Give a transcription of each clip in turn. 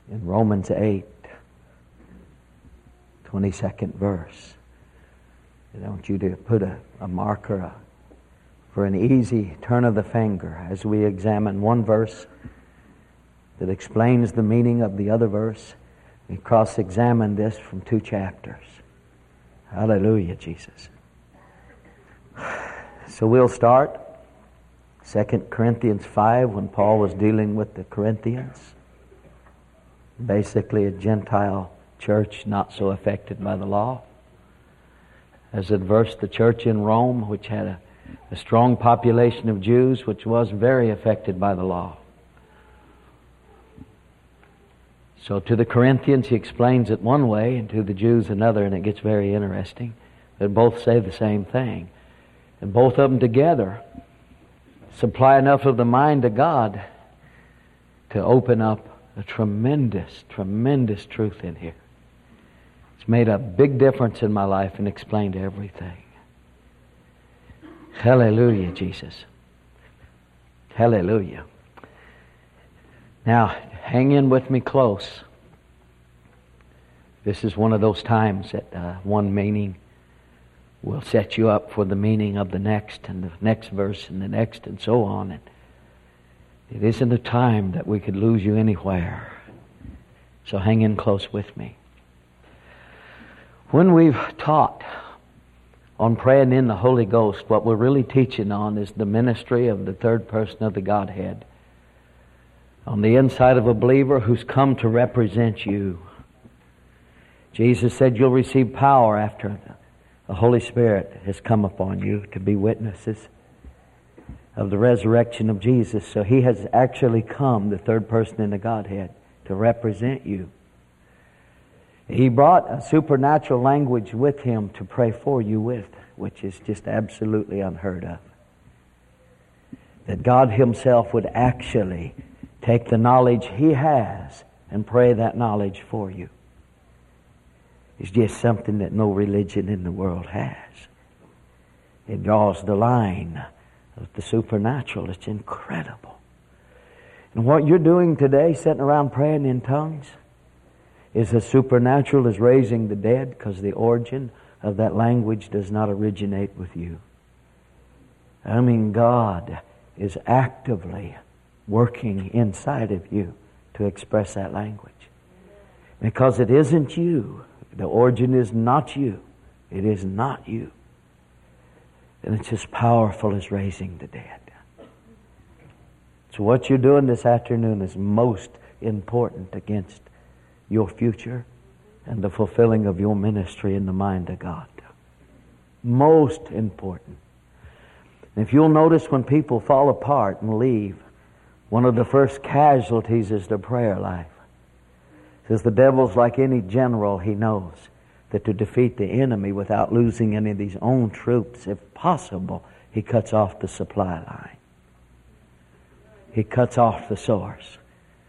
in Romans 8, 22nd verse. I want you to put a marker for an easy turn of the finger as we examine one verse that explains the meaning of the other verse. We cross-examine this from 2 chapters. Hallelujah, Jesus. So we'll start 2 Corinthians 5 when Paul was dealing with the Corinthians. Basically a Gentile church not so affected by the law. As adverse the church in Rome, which had a strong population of Jews, which was very affected by the law. So to the Corinthians he explains it one way, and to the Jews another, and it gets very interesting. They both say the same thing. And both of them together supply enough of the mind of God to open up a tremendous, tremendous truth in here. It's made a big difference in my life and explained everything. Hallelujah, Jesus. Hallelujah. Now, hang in with me close. This is one of those times that one meaning will set you up for the meaning of the next and the next verse and the next and so on. And it isn't a time that we could lose you anywhere. So hang in close with me. When we've taught on praying in the Holy Ghost, what we're really teaching on is the ministry of the third person of the Godhead on the inside of a believer who's come to represent you. Jesus said you'll receive power after the Holy Spirit has come upon you to be witnesses of the resurrection of Jesus. So He has actually come, the third person in the Godhead, to represent you. He brought a supernatural language with Him to pray for you with, which is just absolutely unheard of. That God Himself would actually take the knowledge He has and pray that knowledge for you. It's just something that no religion in the world has. It draws the line of the supernatural. It's incredible. And what you're doing today, sitting around praying in tongues, is as supernatural as raising the dead, because the origin of that language does not originate with you. I mean, God is actively working inside of you to express that language. Because it isn't you. The origin is not you. It is not you. And it's as powerful as raising the dead. So what you're doing this afternoon is most important against your future and the fulfilling of your ministry in the mind of God. Most important. And if you'll notice, when people fall apart and leave, one of the first casualties is their prayer life. It says the devil's like any general. He knows that to defeat the enemy without losing any of his own troops, if possible, he cuts off the supply line. He cuts off the source.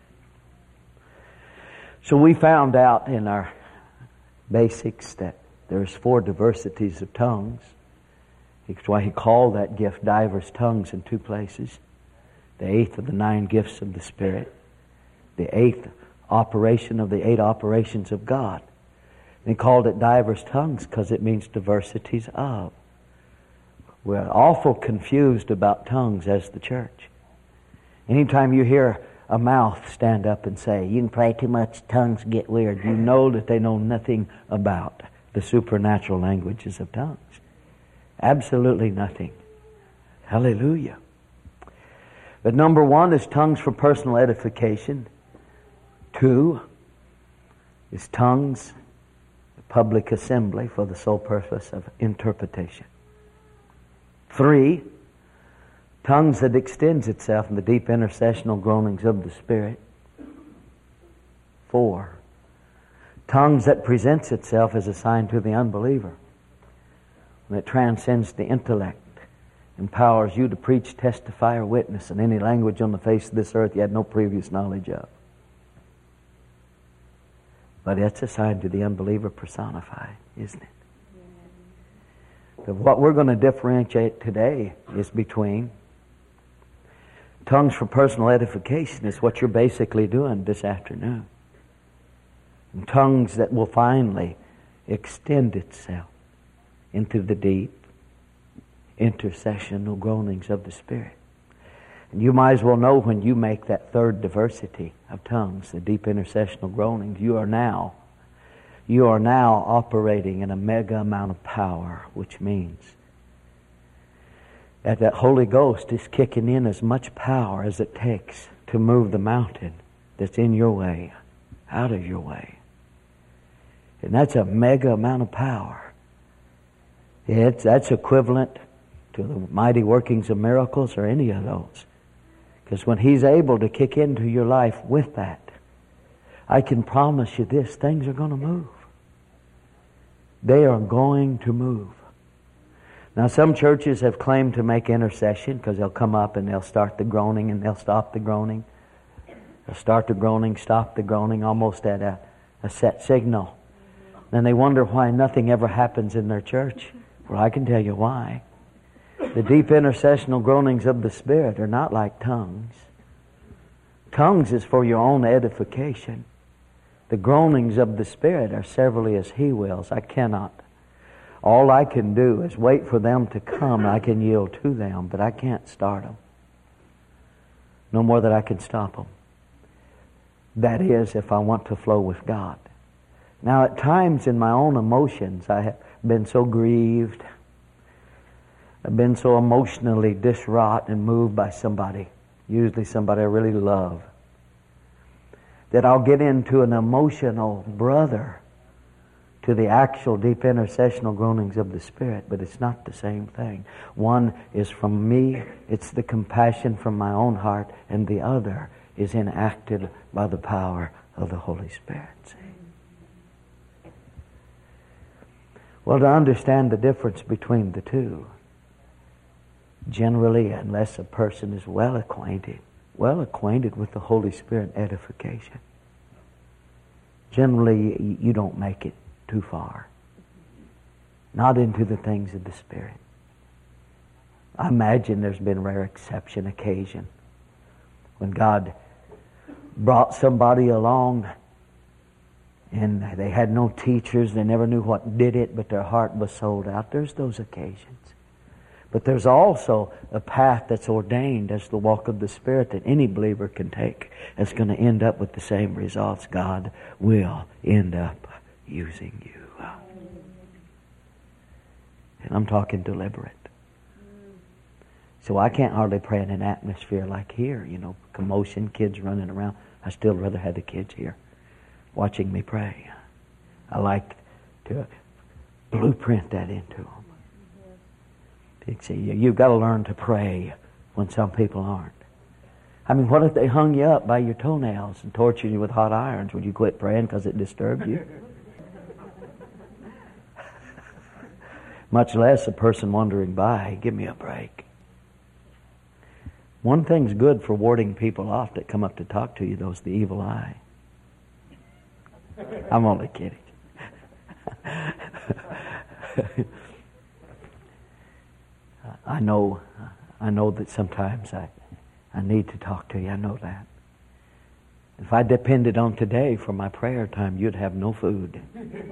So we found out in our basics that there's 4 diversities of tongues. That's why he called that gift diverse tongues in 2 places. The 8th of the 9 gifts of the Spirit. The 8th operation of the 8 operations of God. And he called it diverse tongues because it means diversities of. We're awful confused about tongues as the church. Anytime you hear a mouth stand up and say, you can pray too much, tongues get weird, you know that they know nothing about the supernatural languages of tongues. Absolutely nothing. Hallelujah. But number 1 is tongues for personal edification. 2 is tongues, public assembly for the sole purpose of interpretation. 3, tongues that extends itself in the deep intercessional groanings of the Spirit. 4, tongues that presents itself as a sign to the unbeliever. And it transcends the intellect, empowers you to preach, testify, or witness in any language on the face of this earth you had no previous knowledge of. But it's a sign to the unbeliever personified, isn't it? But what we're going to differentiate today is between tongues for personal edification, is what you're basically doing this afternoon. And tongues that will finally extend itself into the deep intercessional groanings of the Spirit. And you might as well know when you make that third diversity of tongues, the deep intercessional groanings, you are now operating in a mega amount of power, which means that Holy Ghost is kicking in as much power as it takes to move the mountain that's in your way, out of your way. And that's a mega amount of power. That's equivalent to the mighty workings of miracles or any of those. Because when He's able to kick into your life with that, I can promise you this, things are going to move. They are going to move. Now some churches have claimed to make intercession because they'll come up and they'll start the groaning and they'll stop the groaning. They'll start the groaning, stop the groaning, almost at a set signal. Then they wonder why nothing ever happens in their church. Well, I can tell you why. The deep intercessional groanings of the Spirit are not like tongues. Tongues is for your own edification. The groanings of the Spirit are severally as He wills. I cannot. All I can do is wait for them to come. I can yield to them, but I can't start them. No more than I can stop them. That is, if I want to flow with God. Now, at times in my own emotions, I have been so grieved. I've been so emotionally distraught and moved by somebody, usually somebody I really love, that I'll get into an emotional brother to the actual deep intercessional groanings of the Spirit, but it's not the same thing. One is from me, it's the compassion from my own heart, and the other is enacted by the power of the Holy Spirit. See? Well, to understand the difference between the two, generally, unless a person is well acquainted with the Holy Spirit edification, generally you don't make it too far. Not into the things of the Spirit. I imagine there's been rare exception occasion when God brought somebody along and they had no teachers, they never knew what did it, but their heart was sold out. There's those occasions. But there's also a path that's ordained as the walk of the Spirit that any believer can take. It's going to end up with the same results. God will end up using you. And I'm talking deliberate. So I can't hardly pray in an atmosphere like here, commotion, kids running around. I still rather have the kids here watching me pray. I like to blueprint that into them. See, you've got to learn to pray when some people aren't. I mean, what if they hung you up by your toenails and tortured you with hot irons? Would you quit praying because it disturbed you? Much less a person wandering by. Give me a break. One thing's good for warding people off that come up to talk to you, though, is the evil eye. I'm only kidding. I know that sometimes I need to talk to you. I know that. If I depended on today for my prayer time, you'd have no food.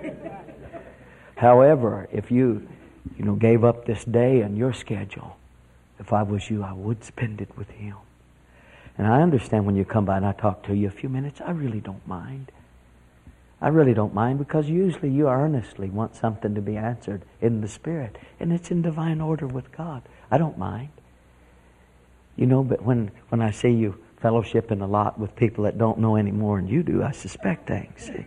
However, if you gave up this day on your schedule, if I was you, I would spend it with Him. And I understand when you come by and I talk to you a few minutes, I really don't mind. I really don't mind, because usually you earnestly want something to be answered in the Spirit, and it's in divine order with God. I don't mind. But when I see you fellowshipping a lot with people that don't know any more than you do, I suspect things. See?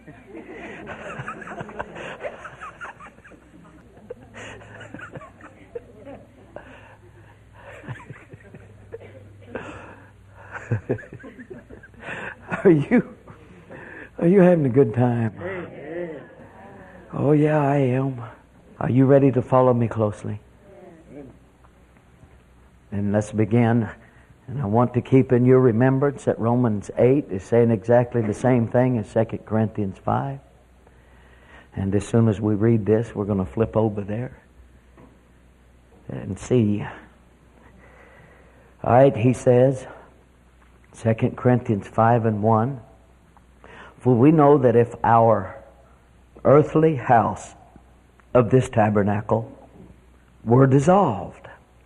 Are you having a good time? Oh yeah, I am. Are you ready to follow me closely? And let's begin. And I want to keep in your remembrance that Romans 8 is saying exactly the same thing as 2 Corinthians 5. And as soon as we read this, we're going to flip over there and see. All right, he says, 2 Corinthians 5:1, For we know that if our earthly house of this tabernacle were dissolved,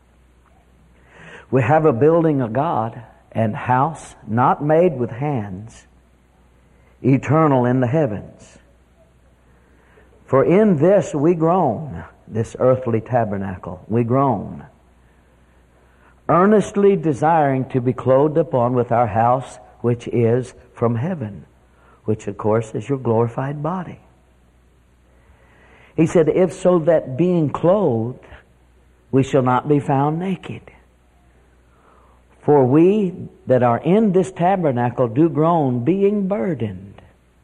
we have a building of God and house not made with hands, eternal in the heavens. For in this we groan, this earthly tabernacle, we groan, earnestly desiring to be clothed upon with our house which is from heaven, which of course is your glorified body. He said, if so that being clothed, we shall not be found naked. For we that are in this tabernacle do groan, being burdened.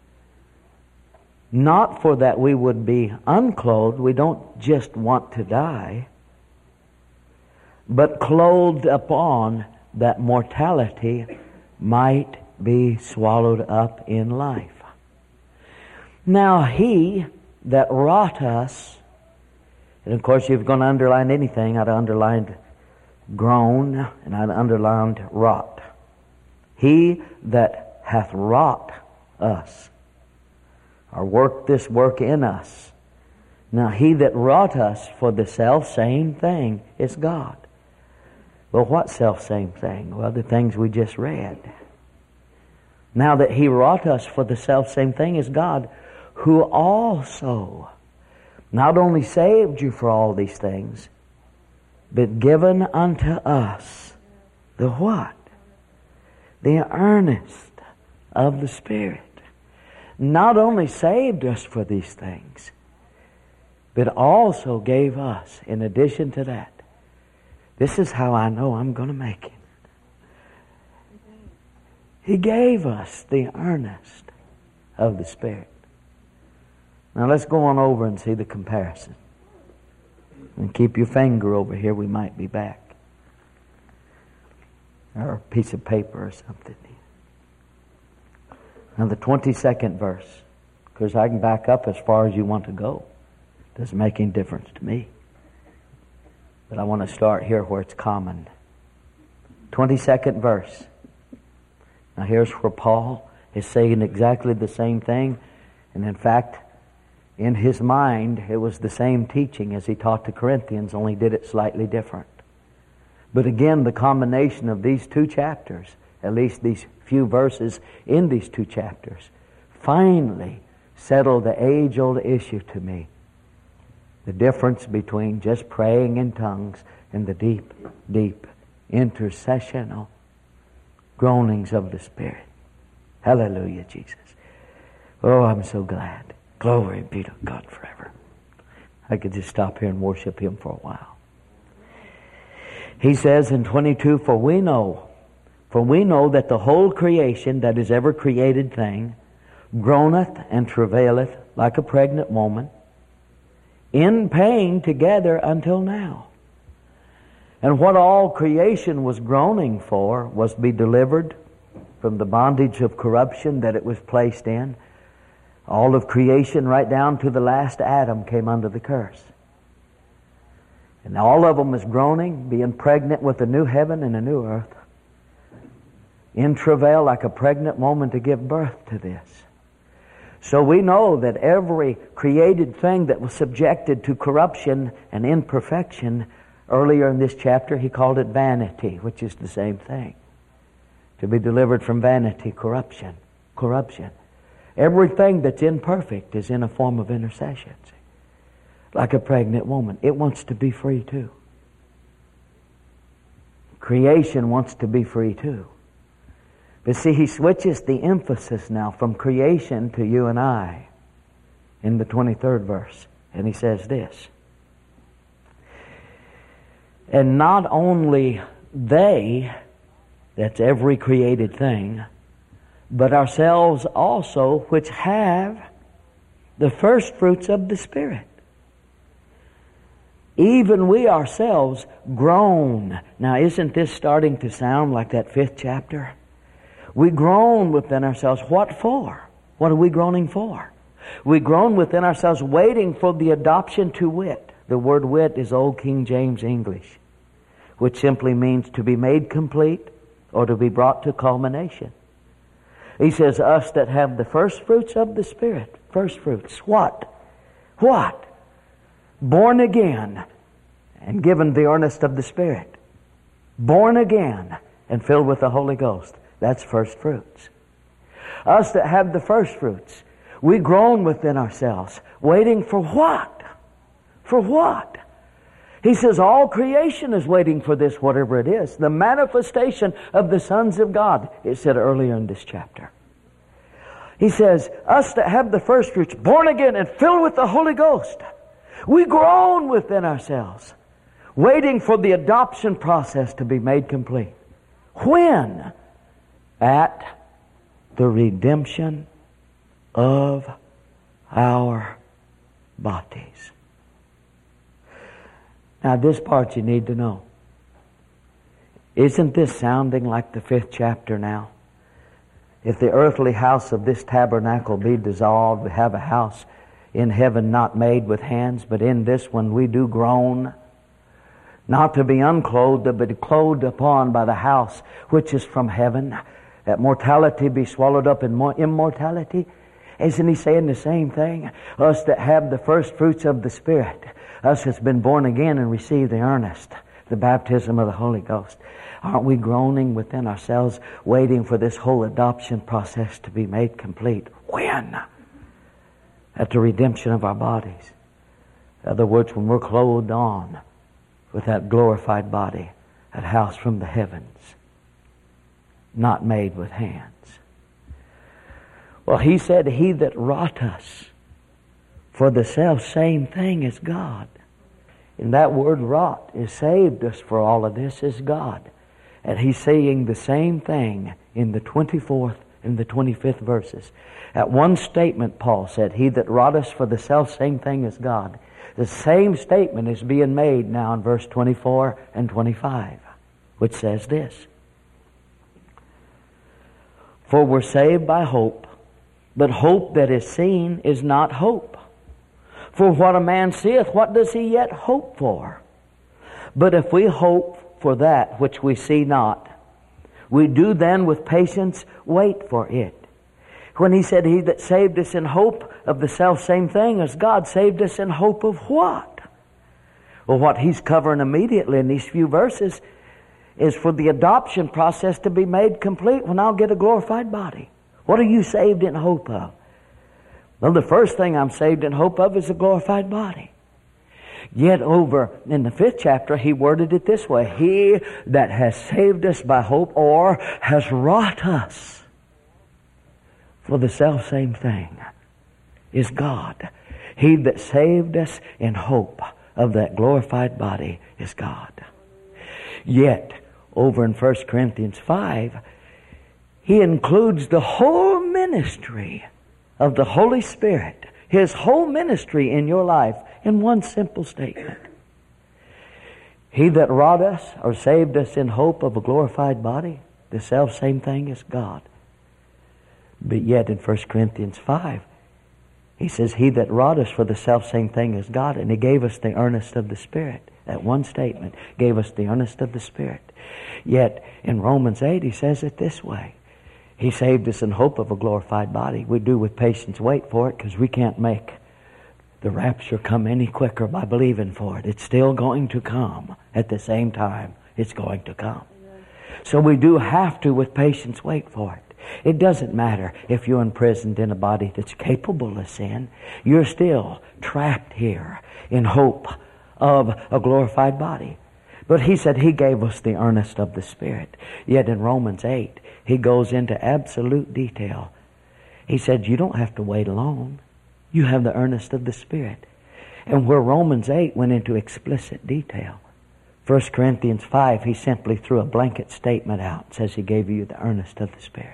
Not for that we would be unclothed, we don't just want to die, but clothed upon that mortality might be swallowed up in life. Now He that wrought us, and of course if you're going to underline anything, I'd underlined groan and I'd underlined wrought. He that hath wrought us, or worked this work in us. Now He that wrought us for the self-same thing is God. Well, what self-same thing? Well, the things we just read. Now that He wrought us for the self-same thing is God, who also not only saved you for all these things, but given unto us the what? The earnest of the Spirit. Not only saved us for these things, but also gave us, in addition to that, this is how I know I'm going to make it. He gave us the earnest of the Spirit. Now let's go on over and see the comparison. And keep your finger over here, we might be back. Or a piece of paper or something. Now the 22nd verse, because I can back up as far as you want to go. Doesn't make any difference to me. But I want to start here where it's common. 22nd verse. Now here's where Paul is saying exactly the same thing. And in fact, in his mind, it was the same teaching as he taught the Corinthians, only did it slightly different. But again, the combination of these two chapters, at least these few verses in these two chapters, finally settled the age-old issue to me. The difference between just praying in tongues and the deep, deep intercessional groanings of the Spirit. Hallelujah, Jesus. Oh, I'm so glad. Glory be to God forever. I could just stop here and worship Him for a while. He says in 22, For we know that the whole creation, that is every created thing, groaneth and travaileth like a pregnant woman, in pain together until now. And what all creation was groaning for was to be delivered from the bondage of corruption that it was placed in. All of creation, right down to the last Adam, came under the curse. And all of them is groaning, being pregnant with a new heaven and a new earth, in travail like a pregnant woman to give birth to this. So we know that every created thing that was subjected to corruption and imperfection, earlier in this chapter he called it vanity, which is the same thing. To be delivered from vanity, corruption. Everything that's imperfect is in a form of intercession. Like a pregnant woman. It wants to be free too. Creation wants to be free too. But see, he switches the emphasis now from creation to you and I in the 23rd verse. And he says this. And not only they, that's every created thing, but ourselves also, which have the first fruits of the Spirit. Even we ourselves groan. Now, isn't this starting to sound like that 5th chapter? We groan within ourselves. What for? What are we groaning for? We groan within ourselves, waiting for the adoption to wit. The word wit is Old King James English, which simply means to be made complete or to be brought to culmination. He says, us that have the first fruits of the Spirit. First fruits. What? What? Born again and given the earnest of the Spirit. Born again and filled with the Holy Ghost. That's first fruits. Us that have the first fruits, we groan within ourselves, waiting for what? For what? He says all creation is waiting for this, whatever it is. The manifestation of the sons of God, it said earlier in this chapter. He says, us that have the first fruits, born again and filled with the Holy Ghost, we groan within ourselves, waiting for the adoption process to be made complete. When? At the redemption of our bodies. Now this part you need to know. Isn't this sounding like the 5th chapter now? If the earthly house of this tabernacle be dissolved, we have a house in heaven not made with hands, but in this one we do groan, not to be unclothed, but clothed upon by the house which is from heaven, that mortality be swallowed up in immortality. Isn't he saying the same thing? Us that have the first fruits of the Spirit, us that's been born again and received the earnest, the baptism of the Holy Ghost. Aren't we groaning within ourselves, waiting for this whole adoption process to be made complete? When? At the redemption of our bodies. In other words, when we're clothed on with that glorified body, that house from the heavens, not made with hands. Well, he said, he that wrought us for the self same thing as God. And that word wrought is saved us for all of this is God. And he's saying the same thing in the 24th and the 25th verses. At one statement, Paul said, he that wrought us for the self same thing as God. The same statement is being made now in verse 24 and 25, which says this. For we're saved by hope, but hope that is seen is not hope. For what a man seeth, what does he yet hope for? But if we hope for that which we see not, we do then with patience wait for it. When he said he that saved us in hope of the self same thing as God saved us in hope of what? Well, what he's covering immediately in these few verses is for the adoption process to be made complete when I'll get a glorified body. What are you saved in hope of? Well, the first thing I'm saved in hope of is a glorified body. Yet over in the 5th chapter, he worded it this way. He that has saved us by hope or has wrought us for the self same thing is God. He that saved us in hope of that glorified body is God. Yet, over in 1 Corinthians 5, he includes the whole ministry of the Holy Spirit, His whole ministry in your life, in one simple statement. He that wrought us or saved us in hope of a glorified body, the self same thing is God. But yet in 1 Corinthians 5, he says, he that wrought us for the self same thing is God, and he gave us the earnest of the Spirit. That one statement gave us the earnest of the Spirit. Yet in Romans 8, he says it this way. He saved us in hope of a glorified body. We do with patience wait for it because we can't make the rapture come any quicker by believing for it. It's still going to come at the same time it's going to come. So we do have to with patience wait for it. It doesn't matter if you're imprisoned in a body that's capable of sin. You're still trapped here in hope of a glorified body. But he said he gave us the earnest of the Spirit. Yet in Romans 8, he goes into absolute detail. He said you don't have to wait alone. You have the earnest of the Spirit. And where Romans 8 went into explicit detail, 1 Corinthians 5, he simply threw a blanket statement out. Says he gave you the earnest of the Spirit.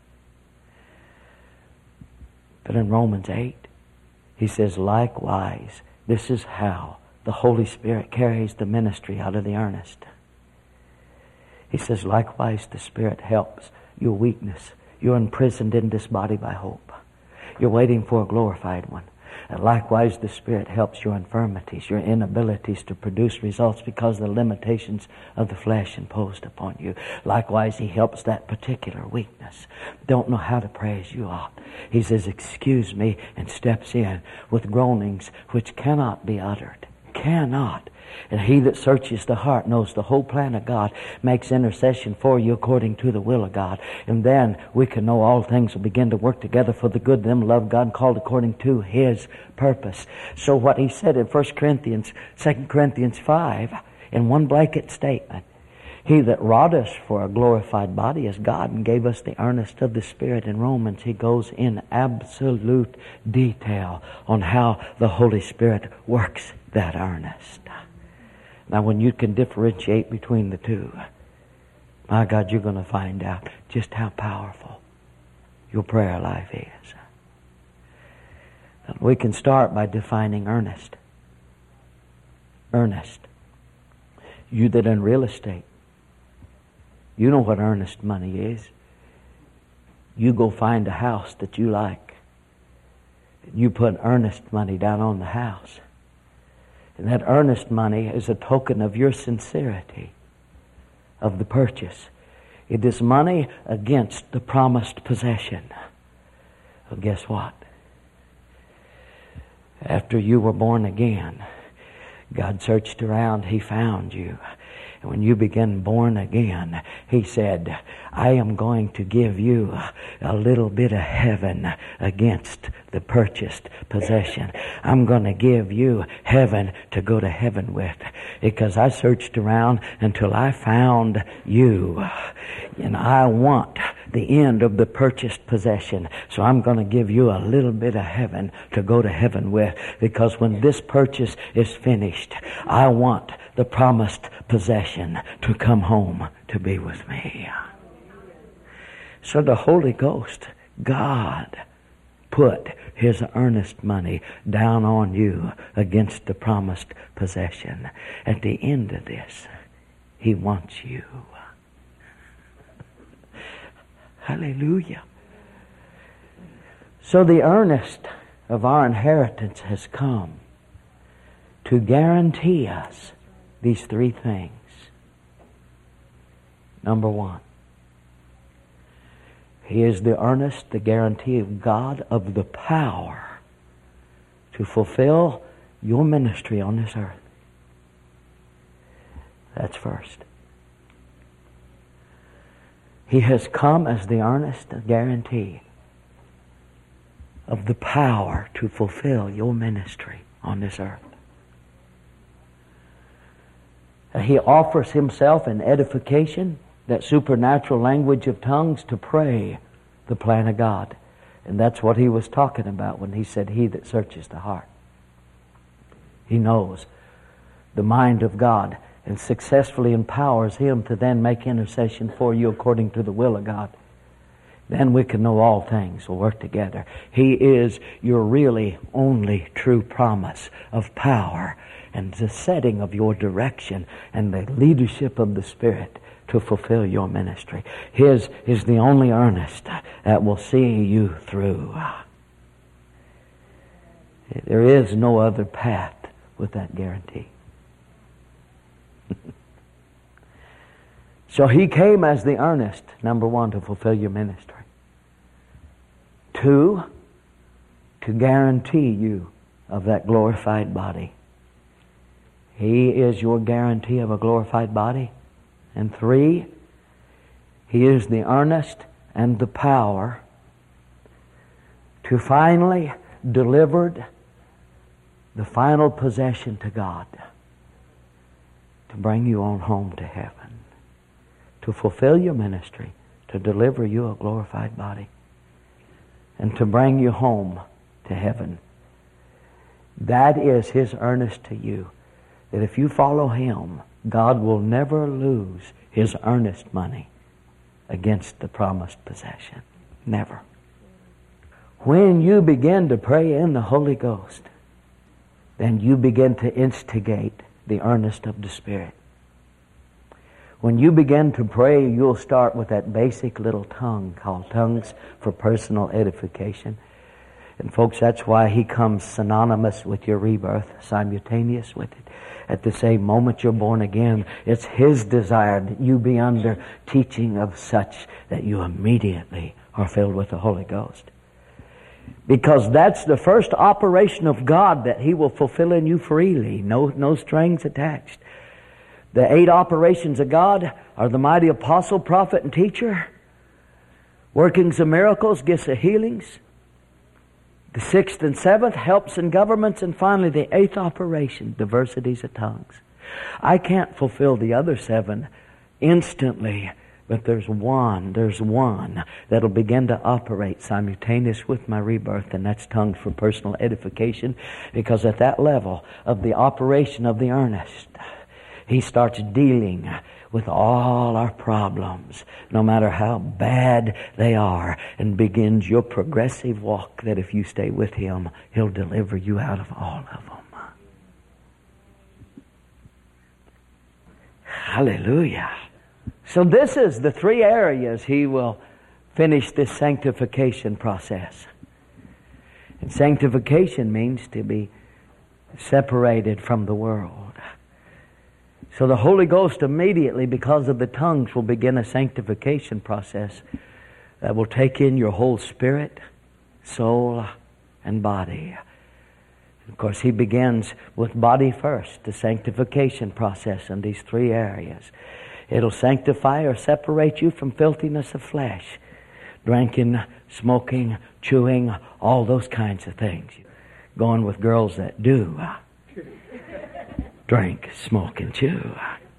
But in Romans 8, he says, likewise, this is how the Holy Spirit carries the ministry out of the earnest. He says, likewise, the Spirit helps your weakness. You're imprisoned in this body by hope. You're waiting for a glorified one. And likewise, the Spirit helps your infirmities, your inabilities to produce results because of the limitations of the flesh imposed upon you. Likewise, He helps that particular weakness. Don't know how to pray as you ought. He says, excuse me, and steps in with groanings which cannot be uttered. Cannot. And He that searches the heart knows the whole plan of God, makes intercession for you according to the will of God. And then we can know all things will begin to work together for the good of them who love God and called according to His purpose. So what He said in 1 Corinthians, 2 Corinthians 5, in one blanket statement, He that wrought us for a glorified body is God and gave us the earnest of the Spirit. In Romans, He goes in absolute detail on how the Holy Spirit works that earnest. Now, when you can differentiate between the two, my God, you're going to find out just how powerful your prayer life is. And we can start by defining earnest. Earnest. You that in real estate, you know what earnest money is. You go find a house that you like. You put earnest money down on the house. And that earnest money is a token of your sincerity of the purchase. It is money against the promised possession. Well, guess what? After you were born again, God searched around, He found you. And when you began born again, He said, I am going to give you a little bit of heaven against the purchased possession. I'm going to give you heaven to go to heaven with. Because I searched around until I found you. And I want the end of the purchased possession. So I'm going to give you a little bit of heaven to go to heaven with. Because when this purchase is finished, I want the promised possession to come home to be with me. So the Holy Ghost, God, put His earnest money down on you against the promised possession. At the end of this, He wants you. Hallelujah. So the earnest of our inheritance has come to guarantee us these three things. Number one, He is the earnest, the guarantee of God of the power to fulfill your ministry on this earth. That's first. He has come as the earnest guarantee of the power to fulfill your ministry on this earth. He offers Himself in edification, that supernatural language of tongues, to pray the plan of God. And that's what He was talking about when He said, He that searches the heart. He knows the mind of God and successfully empowers Him to then make intercession for you according to the will of God. Then we can know all things will work together. He is your really only true promise of power and the setting of your direction and the leadership of the Spirit to fulfill your ministry. His is the only earnest that will see you through. There is no other path with that guarantee. So He came as the earnest, number one, to fulfill your ministry. Two, to guarantee you of that glorified body. He is your guarantee of a glorified body. And three, He is the earnest and the power to finally deliver the final possession to God, to bring you on home to heaven, to fulfill your ministry, to deliver you a glorified body, and to bring you home to heaven. That is His earnest to you, that if you follow Him, God will never lose His earnest money against the promised possession. Never. When you begin to pray in the Holy Ghost, then you begin to instigate the earnest of the Spirit. When you begin to pray, you'll start with that basic little tongue called tongues for personal edification. And folks, that's why He comes synonymous with your rebirth, simultaneous with it. At the same moment you're born again, it's His desire that you be under teaching of such that you immediately are filled with the Holy Ghost. Because that's the first operation of God that He will fulfill in you freely. No strings attached. The 8 operations of God are the mighty apostle, prophet, and teacher, workings of miracles, gifts of healings. The 6th and 7th, helps and governments, and finally the 8th operation, diversities of tongues. I can't fulfill the other 7 instantly, but there's one that'll begin to operate simultaneous with my rebirth, and that's tongues for personal edification, because at that level of the operation of the earnest, He starts dealing with all our problems, no matter how bad they are, and begins your progressive walk that if you stay with Him, He'll deliver you out of all of them. Hallelujah. So this is the 3 areas He will finish this sanctification process. And sanctification means to be separated from the world. So the Holy Ghost immediately, because of the tongues, will begin a sanctification process that will take in your whole spirit, soul, and body. Of course, He begins with body first, the sanctification process in these 3 areas. It'll sanctify or separate you from filthiness of flesh, drinking, smoking, chewing, all those kinds of things. Going with girls that do drink, smoke, and chew.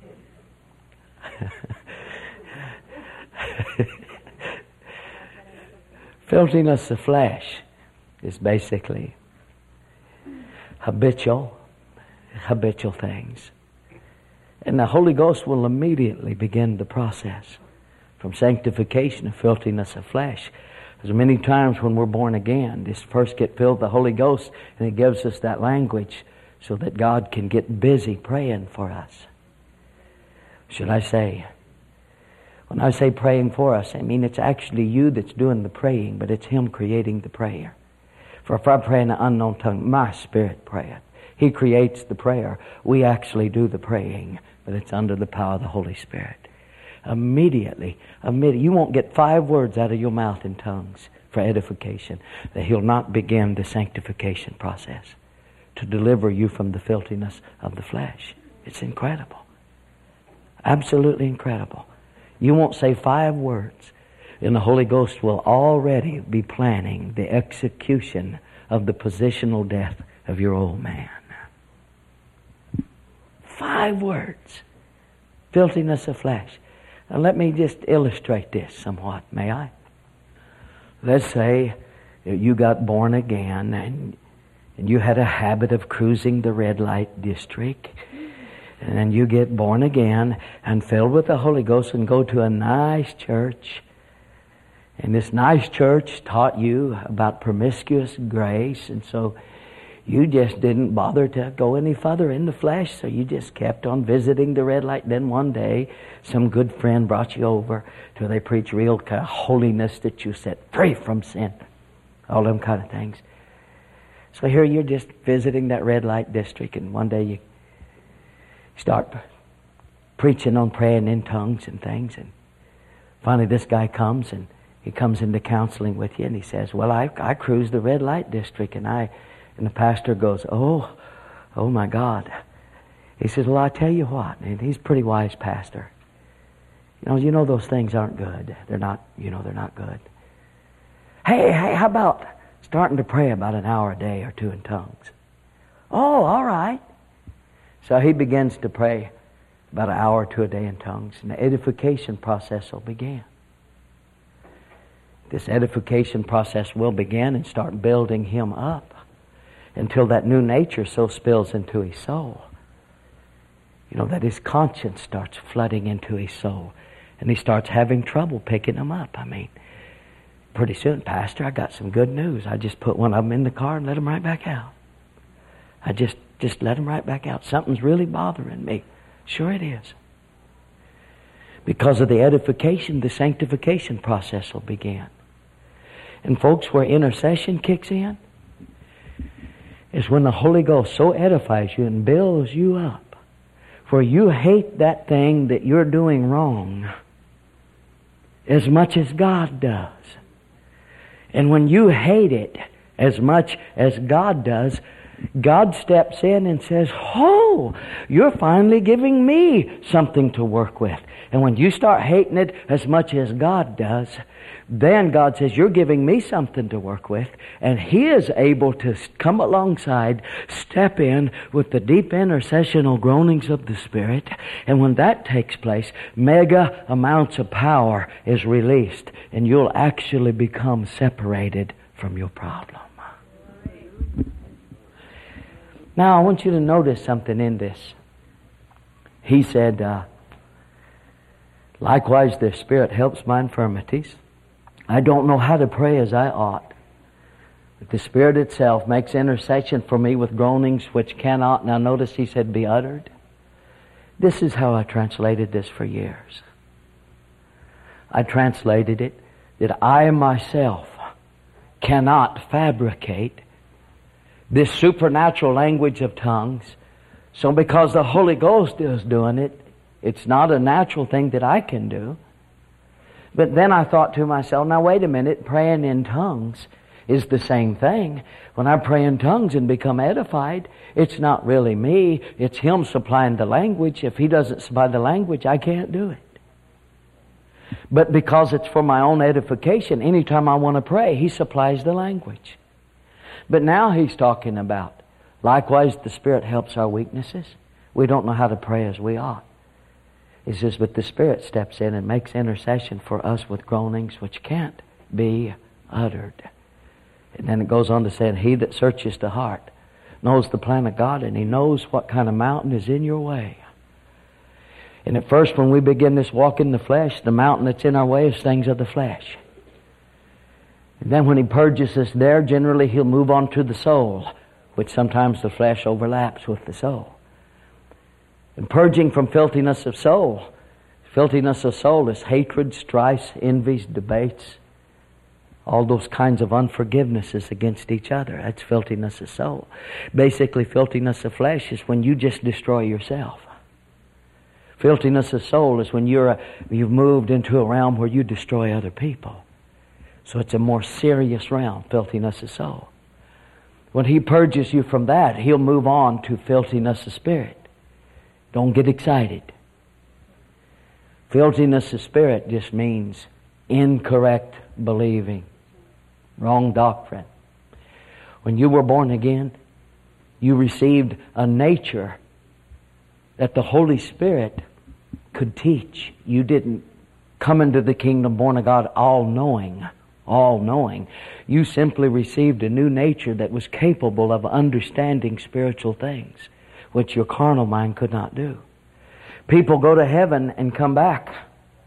Filthiness of flesh is basically habitual things. And the Holy Ghost will immediately begin the process from sanctification of filthiness of flesh. There's many times when we're born again, this first get filled with the Holy Ghost, and it gives us that language so that God can get busy praying for us. Should I say, when I say praying for us, I mean it's actually you that's doing the praying, but it's Him creating the prayer. For if I pray in an unknown tongue, my spirit prayeth. He creates the prayer. We actually do the praying, but it's under the power of the Holy Spirit. Immediately, you won't get 5 words out of your mouth in tongues for edification that He'll not begin the sanctification process to deliver you from the filthiness of the flesh. It's incredible. Absolutely incredible. You won't say 5 words, and the Holy Ghost will already be planning the execution of the positional death of your old man. 5 words. Filthiness of flesh. Now let me just illustrate this somewhat, may I? Let's say you got born again and you had a habit of cruising the red light district, and then you get born again and filled with the Holy Ghost and go to a nice church, and this nice church taught you about promiscuous grace, and so you just didn't bother to go any further in the flesh, so you just kept on visiting the red light. Then one day some good friend brought you over till they preach real kind of holiness that you set free from sin, all them kind of things. So here you're just visiting that red light district, and one day you start preaching on praying in tongues and things, and finally this guy comes, and he comes into counseling with you, and he says, well, I cruise the red light district, and the pastor goes, oh my God. He says, well, I tell you what, and he's a pretty wise pastor. You know those things aren't good. They're not good. Hey, how about starting to pray about an hour a day or 2 in tongues? Oh, all right. So he begins to pray about an hour or 2 a day in tongues, and the edification process will begin. This edification process will begin and start building him up until that new nature so spills into his soul. That his conscience starts flooding into his soul, and he starts having trouble picking them up. Pretty soon, Pastor, I got some good news. I just put one of them in the car and let them right back out. I just let them right back out. Something's really bothering me. Sure it is. Because of the edification, the sanctification process will begin. And folks, where intercession kicks in, is when the Holy Ghost so edifies you and builds you up, where you hate that thing that you're doing wrong as much as God does. And when you hate it as much as God does, God steps in and says, "Oh, you're finally giving me something to work with." And when you start hating it as much as God does, then God says, "You're giving me something to work with." And He is able to come alongside, step in with the deep intercessional groanings of the Spirit. And when that takes place, mega amounts of power is released, and you'll actually become separated from your problem. Now, I want you to notice something in this. He said, "Likewise, the Spirit helps my infirmities. I don't know how to pray as I ought, but the Spirit itself makes intercession for me with groanings which cannot," now notice he said, "be uttered." This is how I translated this for years. I translated it that I myself cannot fabricate this supernatural language of tongues. So because the Holy Ghost is doing it, it's not a natural thing that I can do. But then I thought to myself, now wait a minute, praying in tongues is the same thing. When I pray in tongues and become edified, it's not really me, it's Him supplying the language. If He doesn't supply the language, I can't do it. But because it's for my own edification, anytime I want to pray, He supplies the language. But now He's talking about, likewise the Spirit helps our weaknesses. We don't know how to pray as we ought. He says, but the Spirit steps in and makes intercession for us with groanings which can't be uttered. And then it goes on to say, and He that searches the heart knows the plan of God, and He knows what kind of mountain is in your way. And at first, when we begin this walk in the flesh, the mountain that's in our way is things of the flesh. And then when He purges us there, generally He'll move on to the soul, which sometimes the flesh overlaps with the soul. And purging from filthiness of soul. Filthiness of soul is hatred, strife, envies, debates, all those kinds of unforgivenesses against each other. That's filthiness of soul. Basically, filthiness of flesh is when you just destroy yourself. Filthiness of soul is when you've moved into a realm where you destroy other people. So it's a more serious realm, filthiness of soul. When He purges you from that, He'll move on to filthiness of spirit. Don't get excited. Filthiness of spirit just means incorrect believing, wrong doctrine. When you were born again, you received a nature that the Holy Spirit could teach. You didn't come into the kingdom born of God all-knowing. You simply received a new nature that was capable of understanding spiritual things, which your carnal mind could not do. People go to heaven and come back.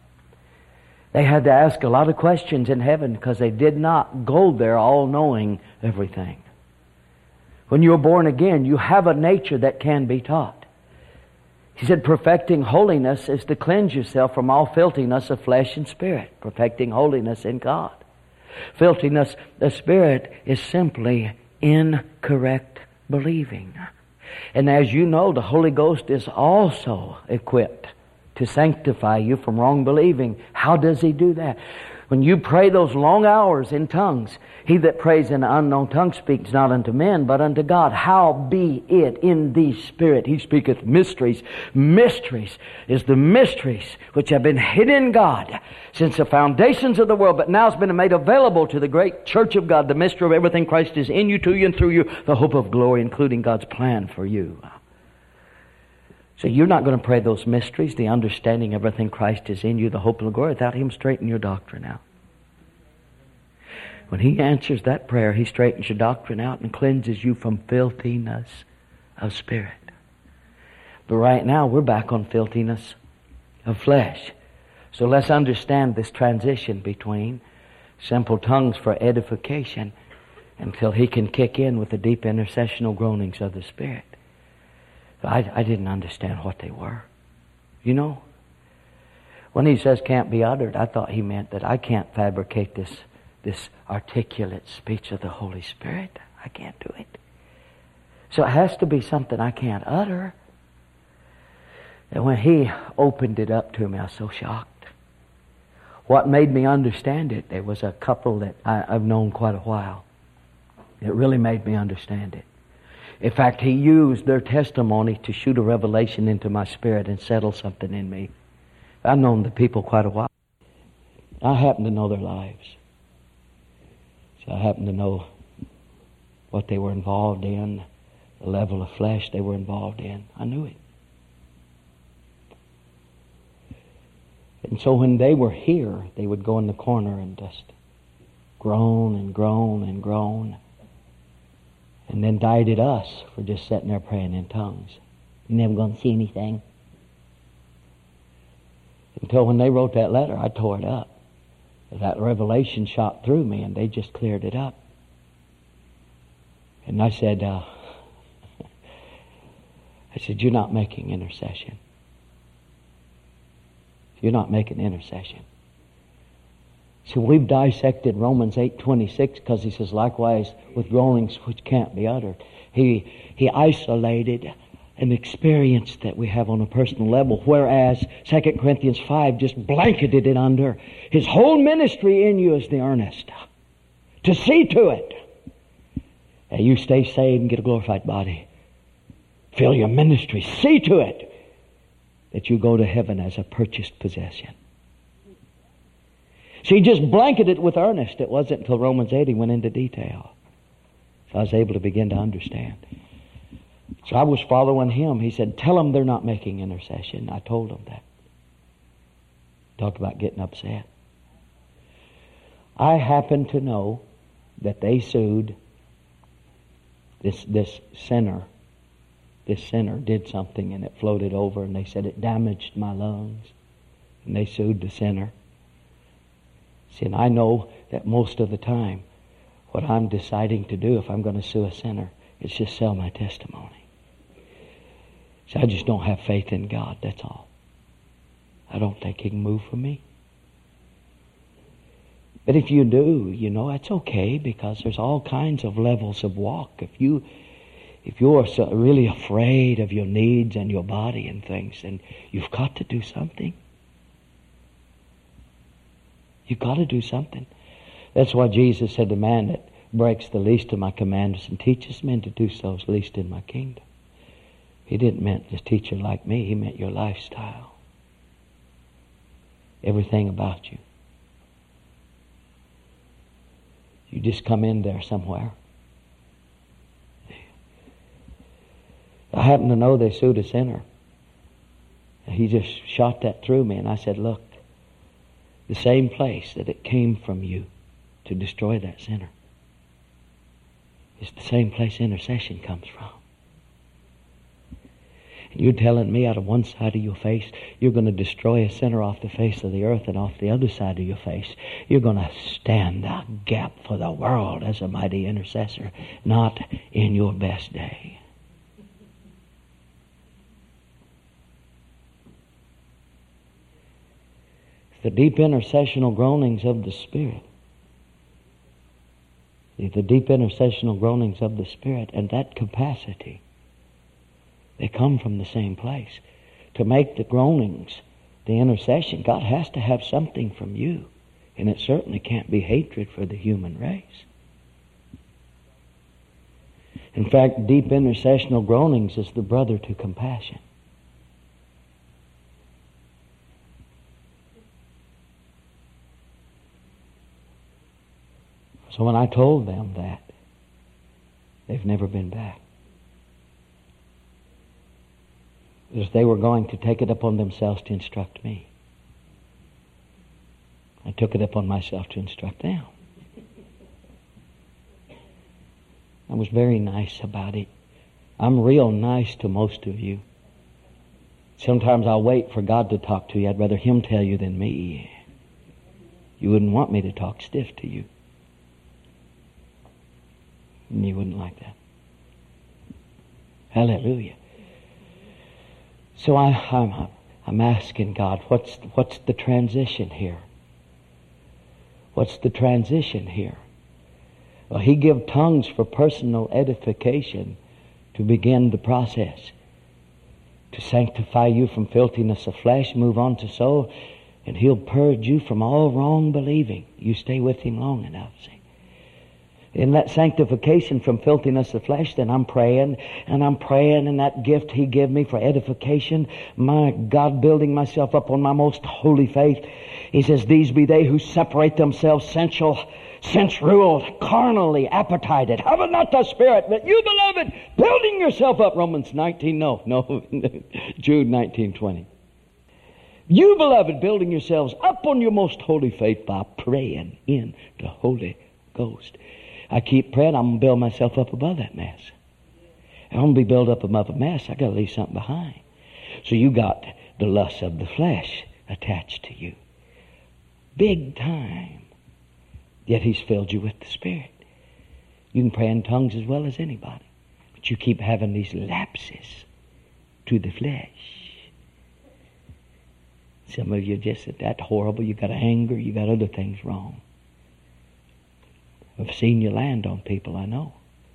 They had to ask a lot of questions in heaven because they did not go there all knowing everything. When you're born again, you have a nature that can be taught. He said perfecting holiness is to cleanse yourself from all filthiness of flesh and spirit. Perfecting holiness in God. Filthiness of spirit is simply incorrect believing. And as you know, the Holy Ghost is also equipped to sanctify you from wrong believing. How does He do that? When you pray those long hours in tongues, he that prays in an unknown tongue speaks not unto men, but unto God. Howbeit in the Spirit he speaketh mysteries. Mysteries is the mysteries which have been hidden in God since the foundations of the world, but now has been made available to the great church of God, the mystery of everything Christ is in you, to you, and through you, the hope of glory, including God's plan for you. So you're not going to pray those mysteries, the understanding of everything Christ is in you, the hope of the glory, without Him straightening your doctrine out. When He answers that prayer, He straightens your doctrine out and cleanses you from filthiness of spirit. But right now, we're back on filthiness of flesh. So let's understand this transition between simple tongues for edification until He can kick in with the deep intercessional groanings of the Spirit. I didn't understand what they were. You know, when He says can't be uttered, I thought He meant that I can't fabricate this articulate speech of the Holy Spirit. I can't do it. So it has to be something I can't utter. And when he opened it up to me, I was so shocked. What made me understand it, there was a couple that I've known quite a while. It really made me understand it. In fact, he used their testimony to shoot a revelation into my spirit and settle something in me. I've known the people quite a while. I happen to know their lives. So I happen to know what they were involved in, the level of flesh they were involved in. I knew it. And so when they were here, they would go in the corner and just groan and groan and groan. And then indicted us for just sitting there praying in tongues. You're never going to see anything. Until when they wrote that letter, I tore it up. That revelation shot through me and they just cleared it up. And I said, you're not making intercession. You're not making intercession. So we've dissected Romans 8:26 because he says, likewise with groanings which can't be uttered. He isolated an experience that we have on a personal level, whereas 2 Corinthians 5 just blanketed it under. His whole ministry in you is the earnest. To see to it that you stay saved and get a glorified body. Fill your ministry. See to it that you go to heaven as a purchased possession. So he just blanketed it with earnest. It wasn't until Romans 8 he went into detail. So I was able to begin to understand. So I was following him. He said, tell them they're not making intercession. I told them that. Talked about getting upset. I happen to know that they sued this sinner. This sinner did something and it floated over and they said it damaged my lungs. And they sued the sinner. See, and I know that most of the time what I'm deciding to do if I'm going to sue a sinner is just sell my testimony. So I just don't have faith in God, that's all. I don't think He can move for me. But if you do, it's okay because there's all kinds of levels of walk. If you're so really afraid of your needs and your body and things, then you've got to do something. You've got to do something. That's why Jesus said, the man that breaks the least of my commandments and teaches men to do so is least in my kingdom. He didn't mean a teacher like me. He meant your lifestyle. Everything about you. You just come in there somewhere. I happen to know they sued a sinner. He just shot that through me and I said, look, the same place that it came from you to destroy that sinner is the same place intercession comes from. And you're telling me out of one side of your face, you're going to destroy a sinner off the face of the earth, and off the other side of your face, you're going to stand the gap for the world as a mighty intercessor, not in your best day. The deep intercessional groanings of the Spirit. The deep intercessional groanings of the Spirit and that capacity, they come from the same place. To make the groanings, the intercession, God has to have something from you. And it certainly can't be hatred for the human race. In fact, deep intercessional groanings is the brother to compassion. So when I told them that, they've never been back. Because they were going to take it upon themselves to instruct me. I took it upon myself to instruct them. I was very nice about it. I'm real nice to most of you. Sometimes I'll wait for God to talk to you. I'd rather Him tell you than me. You wouldn't want me to talk stiff to you. And you wouldn't like that. Hallelujah. So I'm asking God, what's the transition here? What's the transition here? Well, He gave tongues for personal edification to begin the process, to sanctify you from filthiness of flesh, move on to soul, and He'll purge you from all wrong believing. You stay with Him long enough, see. In that sanctification from filthiness of flesh, then I'm praying, and that gift He gave me for edification, my God, building myself up on my most holy faith. He says, these be they who separate themselves sense-ruled, carnally appetited, having not the Spirit, but you, beloved, building yourself up. Romans 19, Jude 19:20. You, beloved, building yourselves up on your most holy faith by praying in the Holy Ghost. I keep praying, I'm going to build myself up above that mess. I'm going to be built up above a mess. I got to leave something behind. So you got the lust of the flesh attached to you. Big time. Yet He's filled you with the Spirit. You can pray in tongues as well as anybody. But you keep having these lapses to the flesh. Some of you just that horrible. You got anger. You got other things wrong. I've seen you land on people, I know.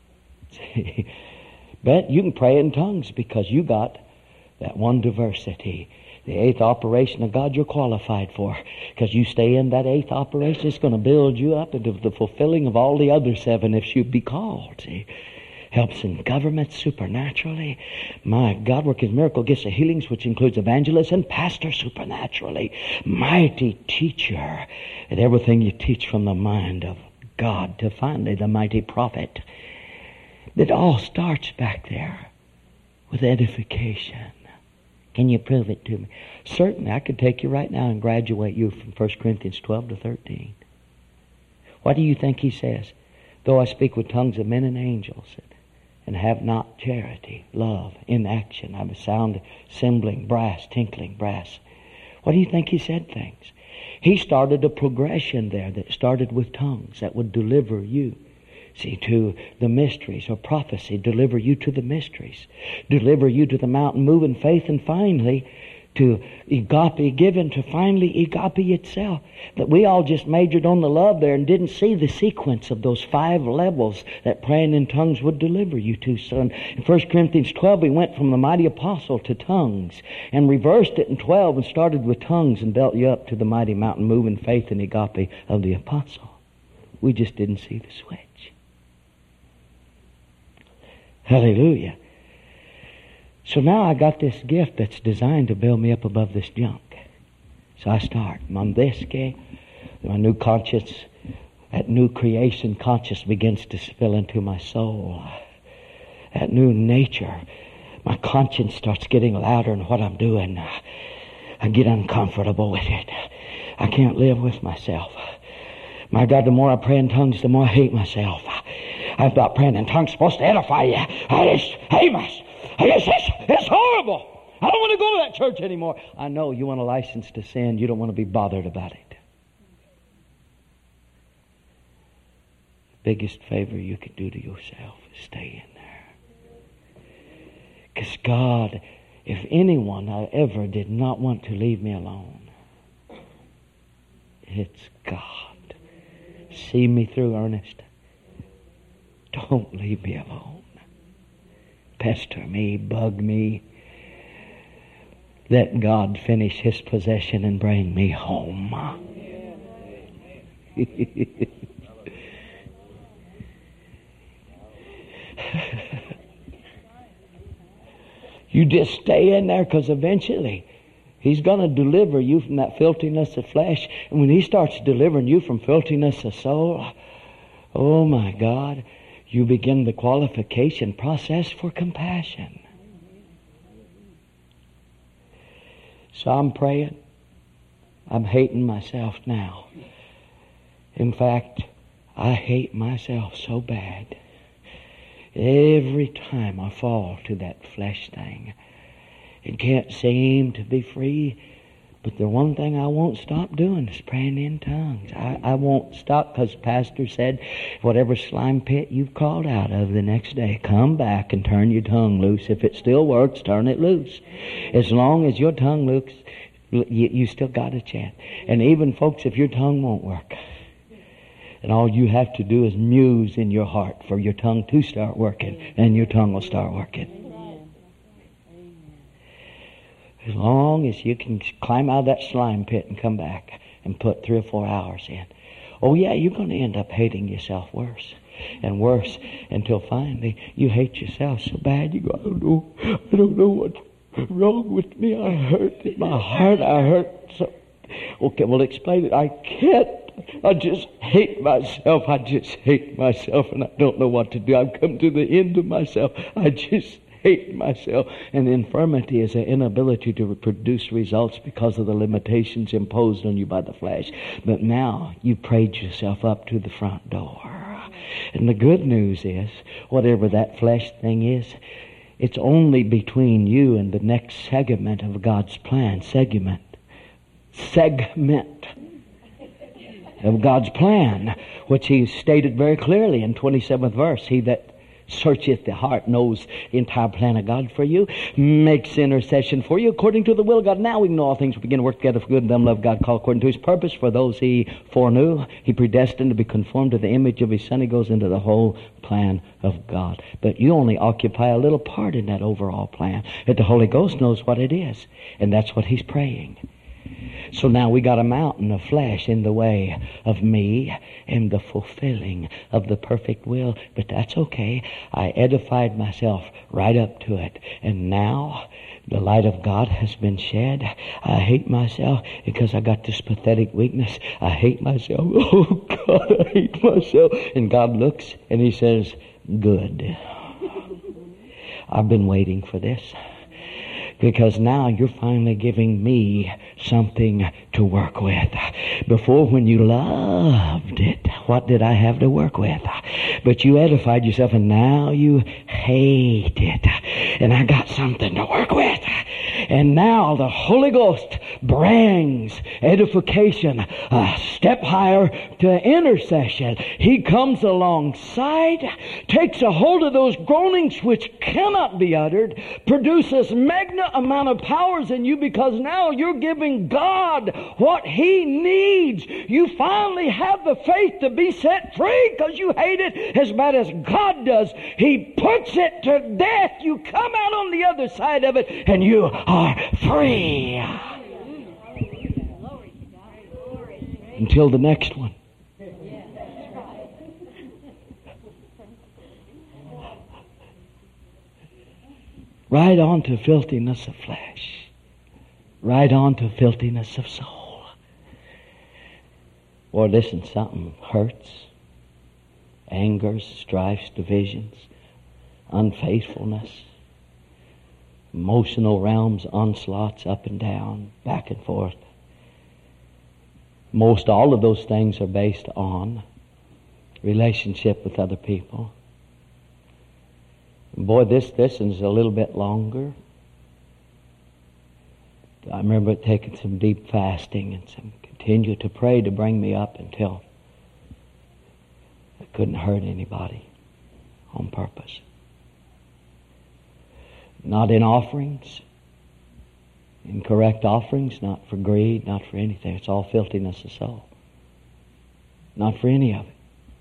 But you can pray in tongues because you got that one diversity. The eighth operation of God you're qualified for. Because you stay in that eighth operation, it's going to build you up into the fulfilling of all the other seven if you be called. See? Helps in government supernaturally. My God, work His miracle gifts of healings, which includes evangelists and pastors supernaturally. Mighty teacher. And everything you teach from the mind of God to finally the mighty prophet. It all starts back there with edification. Can you prove it to me? Certainly, I could take you right now and graduate you from 1 Corinthians 12 to 13. What do you think he says? Though I speak with tongues of men and angels and have not charity, love, in action, I have a sound, cymbling, brass, tinkling, brass. What do you think he said things? He started a progression there that started with tongues that would deliver you, see, to the mysteries, or prophecy, deliver you to the mysteries, deliver you to the mountain moving faith, and finally to agape, given to finally agape itself. That we all just majored on the love there and didn't see the sequence of those 5 levels that praying in tongues would deliver you to. So in 1 Corinthians 12, we went from the mighty apostle to tongues and reversed it in 12 and started with tongues and built you up to the mighty mountain moving faith and agape of the apostle. We just didn't see the switch. Hallelujah. So now I got this gift that's designed to build me up above this junk. So I start. I'm this guy. My new conscience, that new creation conscience begins to spill into my soul. That new nature. My conscience starts getting louder in what I'm doing. I get uncomfortable with it. I can't live with myself. My God, the more I pray in tongues, the more I hate myself. I thought praying in tongues supposed to edify you. I just hate myself. It's horrible. I don't want to go to that church anymore. I know you want a license to sin. You don't want to be bothered about it. The biggest favor you could do to yourself is stay in there. Because God, if anyone I ever did not want to leave me alone, it's God. See me through, Ernest. Don't leave me alone. Pester me, bug me. Let God finish His possession and bring me home. You just stay in there, because eventually He's going to deliver you from that filthiness of flesh. And when He starts delivering you from filthiness of soul, oh my God, you begin the qualification process for compassion. So I'm praying. I'm hating myself now. In fact, I hate myself so bad. Every time I fall to that flesh thing, it can't seem to be free. But the one thing I won't stop doing is praying in tongues. I won't stop, because Pastor said, whatever slime pit you've crawled out of the next day, come back and turn your tongue loose. If it still works, turn it loose. As long as your tongue loose, you still got a chance. And even folks, if your tongue won't work, And all you have to do is muse in your heart for your tongue to start working, and your tongue will start working. As long as you can climb out of that slime pit and come back and put 3 or 4 hours in. Oh yeah, you're going to end up hating yourself worse and worse until finally you hate yourself so bad you go, I don't know what's wrong with me. I hurt in my heart. I hurt so. Okay, well explain it. I can't. I just hate myself. I just hate myself and I don't know what to do. I've come to the end of myself. I just hate myself. And infirmity is an inability to produce results because of the limitations imposed on you by the flesh. But now you prayed yourself up to the front door. And the good news is, whatever that flesh thing is, it's only between you and the next segment of God's plan. Segment of God's plan, which He stated very clearly in 27th verse. He that searcheth the heart knows the entire plan of God for you, makes intercession for you according to the will of God. Now we know all things begin to work together for good, and them love God, called according to His purpose. For those He foreknew, He predestined to be conformed to the image of His Son. He goes into the whole plan of God. But you only occupy a little part in that overall plan. But the Holy Ghost knows what it is, and that's what He's praying. So now we got a mountain of flesh in the way of me and the fulfilling of the perfect will. But that's okay. I edified myself right up to it. And now the light of God has been shed. I hate myself because I got this pathetic weakness. I hate myself. Oh God, I hate myself. And God looks and He says, good. I've been waiting for this. Because now you're finally giving me something to work with. Before, when you loved it, what did I have to work with? But you edified yourself and now you hate it. And I got something to work with. And now the Holy Ghost brings edification a step higher to intercession. He comes alongside, takes a hold of those groanings which cannot be uttered, produces magna amount of powers in you, because now you're giving God what He needs. You finally have the faith to be set free because you hate it as bad as God does. He puts it to death. You come out on the other side of it and you are free. Until the next one. Right on to filthiness of flesh. Right on to filthiness of soul. Or listen, something hurts. Angers, strifes, divisions, unfaithfulness, emotional realms, onslaughts up and down, back and forth. Most all of those things are based on relationship with other people. Boy, this is a little bit longer. I remember taking some deep fasting and some continue to pray to bring me up until I couldn't hurt anybody on purpose. Not in offerings, incorrect offerings, not for greed, not for anything. It's all filthiness of soul. Not for any of it.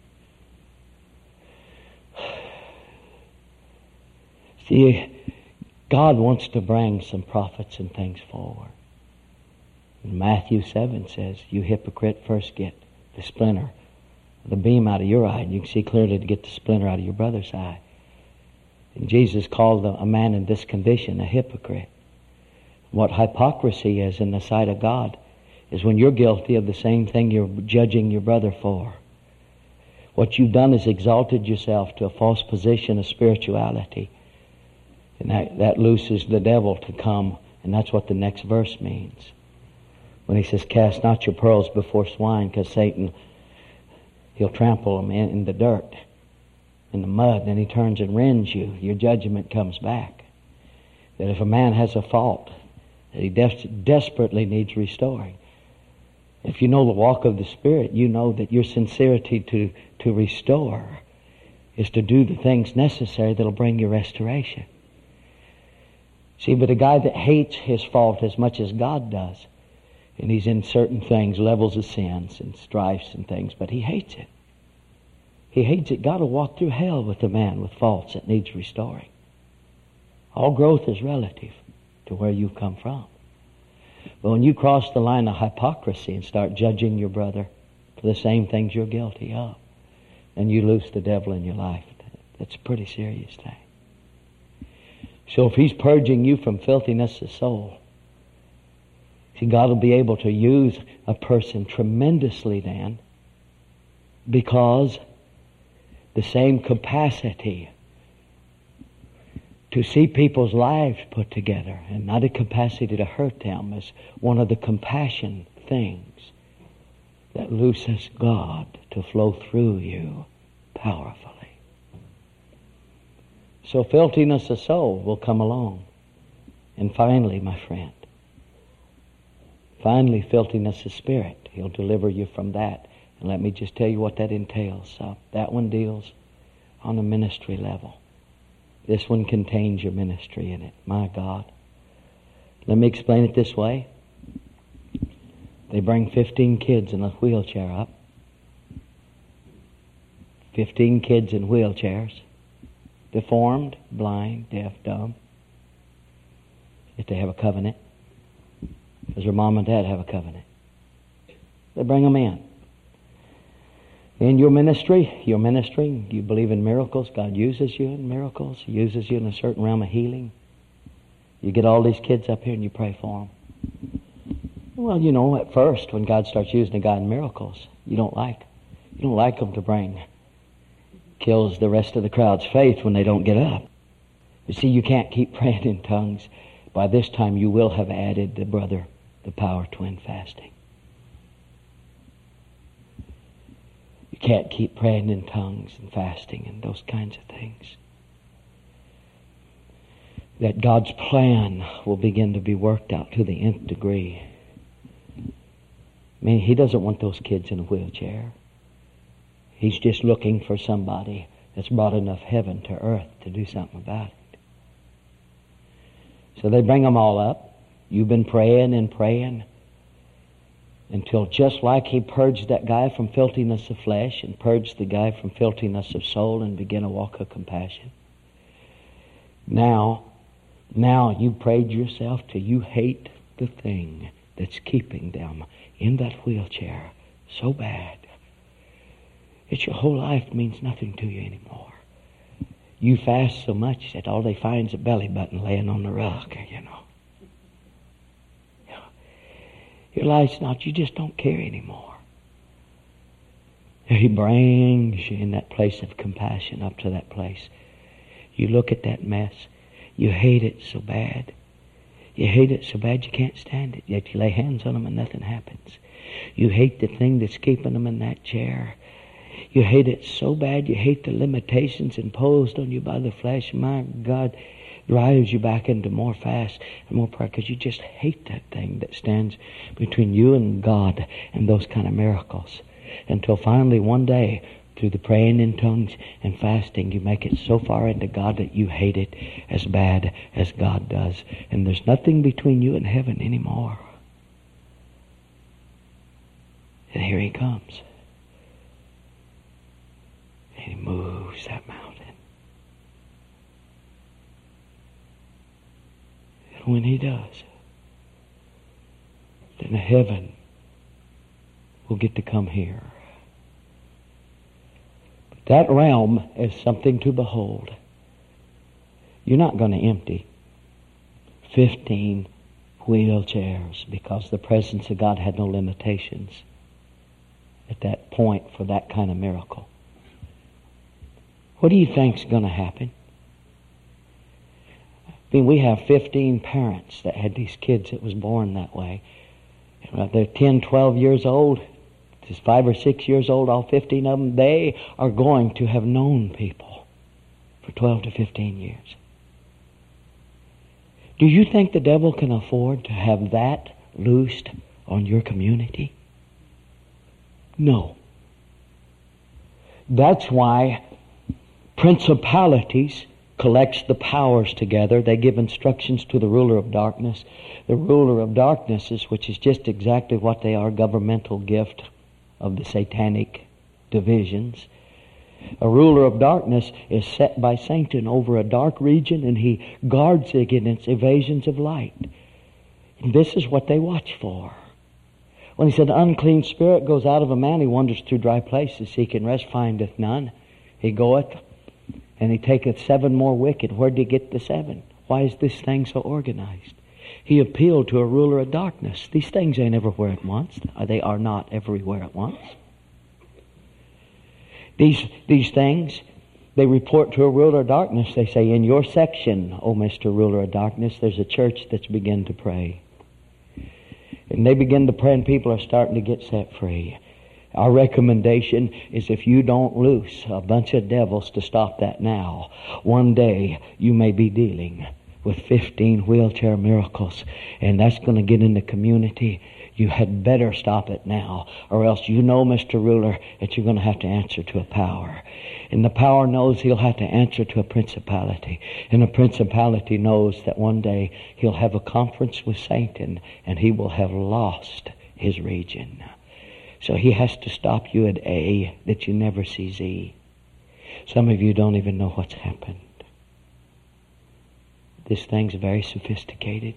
See, God wants to bring some prophets and things forward. And Matthew 7 says, you hypocrite, first get the splinter, the beam out of your eye, and you can see clearly to get the splinter out of your brother's eye. And Jesus called a man in this condition a hypocrite. What hypocrisy is in the sight of God is when you're guilty of the same thing you're judging your brother for. What you've done is exalted yourself to a false position of spirituality. And that looses the devil to come. And that's what the next verse means. When he says, cast not your pearls before swine, because Satan, he'll trample them in the dirt, in the mud, and he turns and rends you. Your judgment comes back. That if a man has a fault, that he desperately needs restoring. If you know the walk of the Spirit, you know that your sincerity to restore is to do the things necessary that'll bring you restoration. See, but a guy that hates his fault as much as God does, and he's in certain things, levels of sins and strifes and things, but he hates it. He hates it. God will walk through hell with the man with faults that needs restoring. All growth is relative to where you've come from. But when you cross the line of hypocrisy and start judging your brother for the same things you're guilty of, and you lose the devil in your life, that's a pretty serious thing. So if he's purging you from filthiness of soul, see, God will be able to use a person tremendously then, because the same capacity to see people's lives put together and not a capacity to hurt them is one of the compassion things that looses God to flow through you powerfully. So filthiness of soul will come along. And finally, my friend, finally filthiness of spirit. He'll deliver you from that. And let me just tell you what that entails. That one deals on a ministry level. This one contains your ministry in it. My God. Let me explain it this way. They bring 15 kids in a wheelchair up. 15 kids in wheelchairs. Deformed, blind, deaf, dumb. If they have a covenant. Because their mom and dad have a covenant. They bring them in. In your ministry, you're ministering, you believe in miracles, God uses you in miracles, He uses you in a certain realm of healing. You get all these kids up here and you pray for them. Well, you know, at first, when God starts using a guy in miracles, you don't like them to bring. Kills the rest of the crowd's faith when they don't get up. You see, you can't keep praying in tongues. By this time, you will have added the power twin fasting. You can't keep praying in tongues and fasting and those kinds of things. That God's plan will begin to be worked out to the nth degree. I mean, He doesn't want those kids in a wheelchair. He's just looking for somebody that's brought enough heaven to earth to do something about it. So they bring them all up. You've been praying and praying until just like He purged that guy from filthiness of flesh and purged the guy from filthiness of soul and began a walk of compassion. Now you prayed yourself till you hate the thing that's keeping them in that wheelchair so bad that your whole life means nothing to you anymore. You fast so much that all they find is a belly button laying on the rug, you know. Your life's not, you just don't care anymore. He brings you in that place of compassion up to that place. You look at that mess. You hate it so bad. You hate it so bad you can't stand it. Yet you lay hands on them and nothing happens. You hate the thing that's keeping them in that chair. You hate it so bad. You hate the limitations imposed on you by the flesh. My God, drives you back into more fast and more prayer because you just hate that thing that stands between you and God and those kind of miracles. Until finally one day, through the praying in tongues and fasting, you make it so far into God that you hate it as bad as God does. And there's nothing between you and heaven anymore. And here He comes. And He moves that mountain. And when He does, then heaven will get to come here. But that realm is something to behold. You're not going to empty 15 wheelchairs because the presence of God had no limitations at that point for that kind of miracle. What do you think's going to happen? I mean, we have 15 parents that had these kids that was born that way. They're 10, 12 years old, just 5 or 6 years old, all 15 of them. They are going to have known people for 12 to 15 years. Do you think the devil can afford to have that loosed on your community? No. That's why principalities collects the powers together. They give instructions to the ruler of darkness. The ruler of darkness, which is just exactly what they are, governmental gift of the satanic divisions. A ruler of darkness is set by Satan over a dark region, and he guards against evasions of light. And this is what they watch for. When he said, the unclean spirit goes out of a man, he wanders through dry places, seeking rest, findeth none. He goeth, and he taketh 7 more wicked. Where did he get the 7? Why is this thing so organized? He appealed to a ruler of darkness. These things ain't everywhere at once. They are not everywhere at once. These things, they report to a ruler of darkness. They say, in your section, oh Mr. Ruler of Darkness, there's a church that's begun to pray. And they begin to pray, and people are starting to get set free. Our recommendation is, if you don't loose a bunch of devils to stop that now, one day you may be dealing with 15 wheelchair miracles, and that's going to get in the community. You had better stop it now, or else you know, Mr. Ruler, that you're going to have to answer to a power. And the power knows he'll have to answer to a principality. And the principality knows that one day he'll have a conference with Satan, and he will have lost his region. So he has to stop you at A, that you never see Z. Some of you don't even know what's happened. This thing's very sophisticated.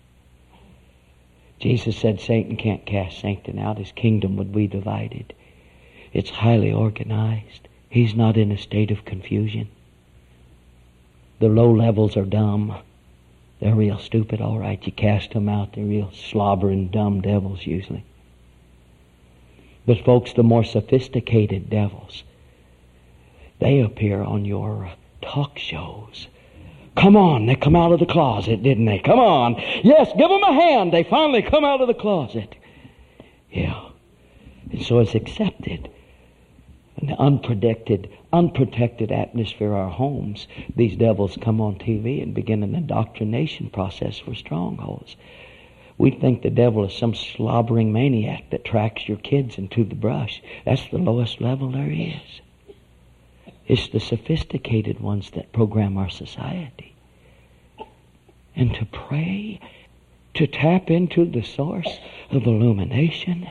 Jesus said Satan can't cast Satan out. His kingdom would be divided. It's highly organized. He's not in a state of confusion. The low levels are dumb. They're real stupid, all right. You cast them out. They're real slobbering, dumb devils usually. But folks, the more sophisticated devils, they appear on your talk shows. Come on, they come out of the closet, didn't they? Come on. Yes, give them a hand. They finally come out of the closet. Yeah. And so it's accepted. In the unprotected atmosphere of our homes, these devils come on TV and begin an indoctrination process for strongholds. We think the devil is some slobbering maniac that tracks your kids into the brush. That's the lowest level there is. It's the sophisticated ones that program our society. And to pray, to tap into the source of illumination,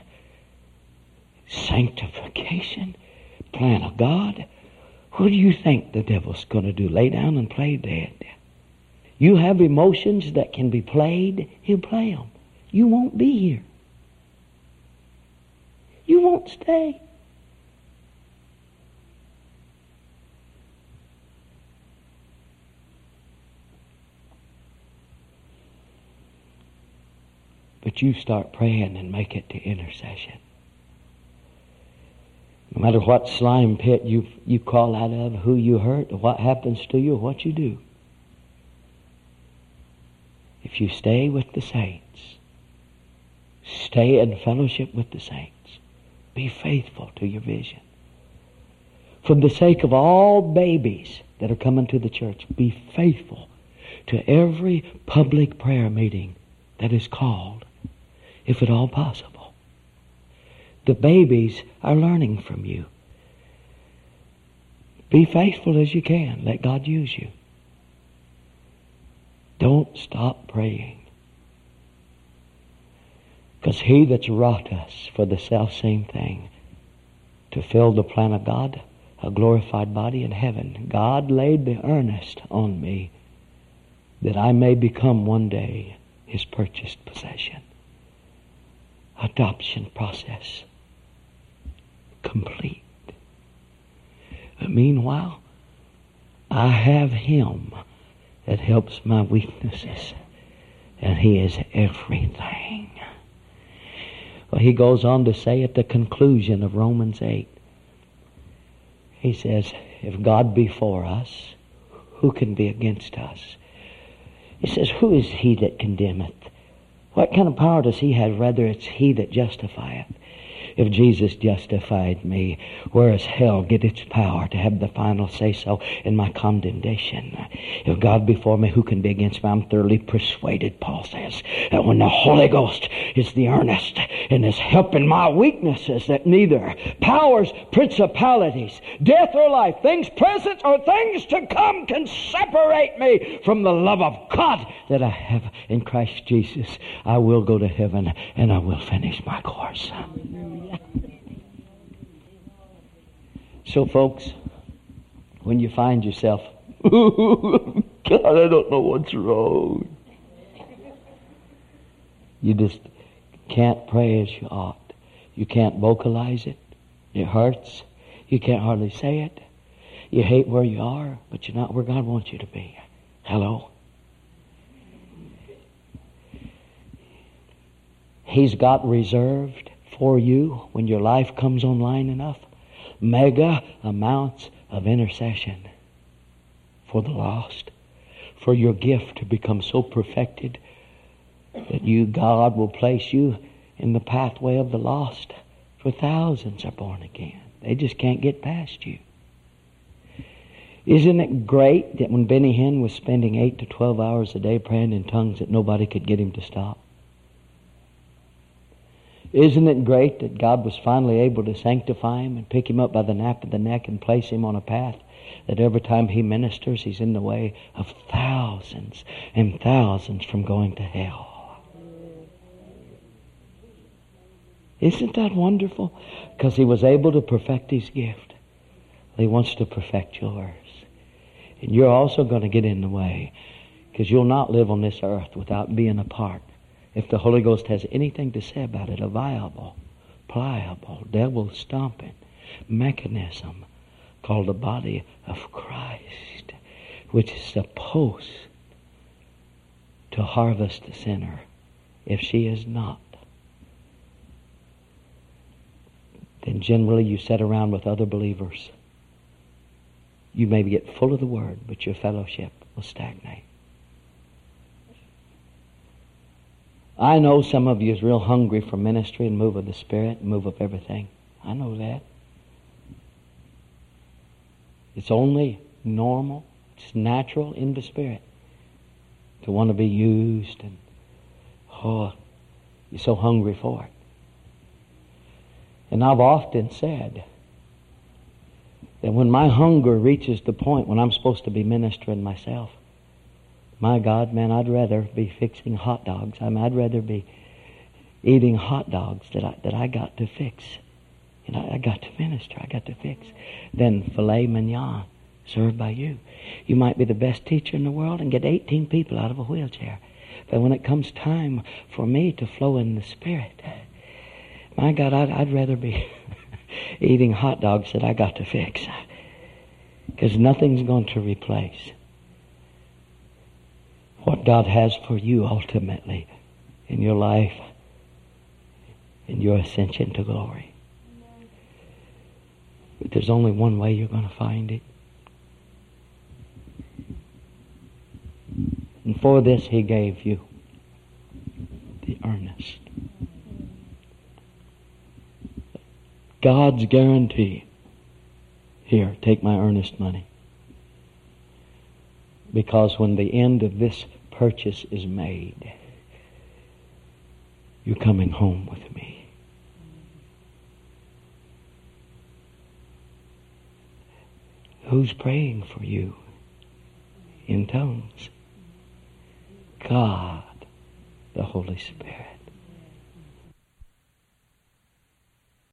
sanctification, plan of God, what do you think the devil's going to do? Lay down and play dead? You have emotions that can be played, he'll play them. You won't be here. You won't stay. But you start praying and make it to intercession. No matter what slime pit you crawl out of, who you hurt, or what happens to you, or what you do. If you stay with the saints, stay in fellowship with the saints, be faithful to your vision. For the sake of all babies that are coming to the church, be faithful to every public prayer meeting that is called, if at all possible. The babies are learning from you. Be faithful as you can. Let God use you. Don't stop praying. Because he that's wrought us for the self-same thing, to fill the plan of God, a glorified body in heaven, God laid the earnest on me that I may become one day his purchased possession. Adoption process complete. But meanwhile, I have him that helps my weaknesses, and he is everything. Well, he goes on to say at the conclusion of Romans 8, he says, if God be for us, who can be against us? He says, who is he that condemneth? What kind of power does he have? Rather, it's he that justifieth. If Jesus justified me, where does hell get its power to have the final say-so in my condemnation? If God be for me, who can be against me? I'm thoroughly persuaded, Paul says, that when the Holy Ghost is the earnest and is helping my weaknesses, that neither powers, principalities, death or life, things present or things to come can separate me from the love of God that I have in Christ Jesus. I will go to heaven and I will finish my course. So folks, When you find yourself, God, I don't know what's wrong. You just can't pray as you ought. You can't vocalize it. It hurts. You can't hardly say it. You hate where you are, but you're not where God wants you to be. Hello? He's got reserved for you, when your life comes online enough, mega amounts of intercession for the lost, for your gift to become so perfected that God will place you in the pathway of the lost. For thousands are born again. They just can't get past you. Isn't it great that when Benny Hinn was spending 8 to 12 hours a day praying in tongues that nobody could get him to stop? Isn't it great that God was finally able to sanctify him and pick him up by the nape of the neck and place him on a path that every time he ministers, he's in the way of thousands and thousands from going to hell? Isn't that wonderful? Because he was able to perfect his gift. He wants to perfect yours. And you're also going to get in the way, because you'll not live on this earth without being a part. If the Holy Ghost has anything to say about it, a viable, pliable, devil-stomping mechanism called the body of Christ, which is supposed to harvest the sinner. If she is not, then generally you sit around with other believers. You may get full of the Word, but your fellowship will stagnate. I know some of you is real hungry for ministry and move of the Spirit and move of everything. I know that. It's only normal, it's natural in the Spirit to want to be used, and you're so hungry for it. And I've often said that when my hunger reaches the point when I'm supposed to be ministering myself, my God, man, I'd rather be fixing hot dogs. I'd rather be eating hot dogs that I got to fix. And I got to minister, I got to fix. Than filet mignon served by you. You might be the best teacher in the world and get 18 people out of a wheelchair. But when it comes time for me to flow in the Spirit, my God, I'd rather be eating hot dogs that I got to fix. Because nothing's going to replace what God has for you ultimately in your life, in your ascension to glory. But there's only one way you're going to find it. And for this He gave you the earnest. God's guarantee. Here, take my earnest money. Because when the end of this purchase is made, you're coming home with me. Who's praying for you in tongues? God, the Holy Spirit.